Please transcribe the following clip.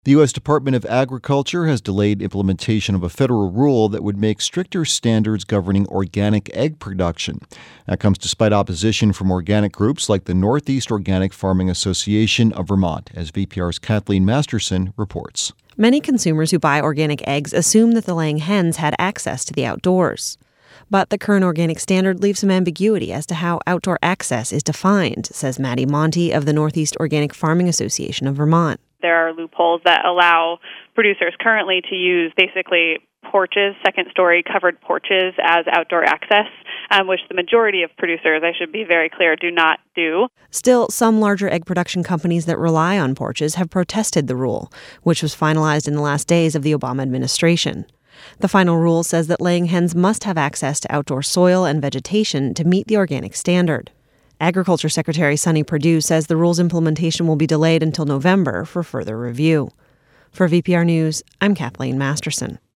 The U.S. Department of Agriculture has delayed implementation of a federal rule that would make stricter standards governing organic egg production. That comes despite opposition from organic groups like the Northeast Organic Farming Association of Vermont, as VPR's Kathleen Masterson reports. Many consumers who buy organic eggs assume that the laying hens had access to the outdoors. But the current organic standard leaves some ambiguity as to how outdoor access is defined, says Maddie Monty of the Northeast Organic Farming Association of Vermont. There are loopholes that allow producers currently to use basically porches, second-story covered porches as outdoor access, which the majority of producers, I should be very clear, do not do. Still, some larger egg production companies that rely on porches have protested the rule, which was finalized in the last days of the Obama administration. The final rule says that laying hens must have access to outdoor soil and vegetation to meet the organic standard. Agriculture Secretary Sonny Perdue says the rule's implementation will be delayed until November for further review. For VPR News, I'm Kathleen Masterson.